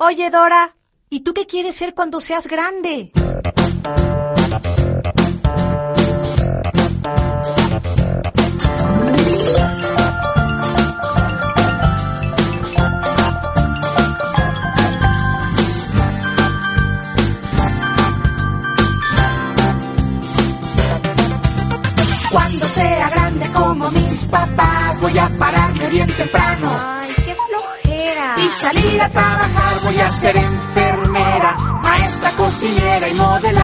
Oye, Dora, ¿y tú qué quieres ser cuando seas grande? Cuando sea grande como mis papás, voy a pararme bien temprano. Ay, qué flojera. Y salir a trabajar, voy a ser enfermera, maestra, cocinera y modelar.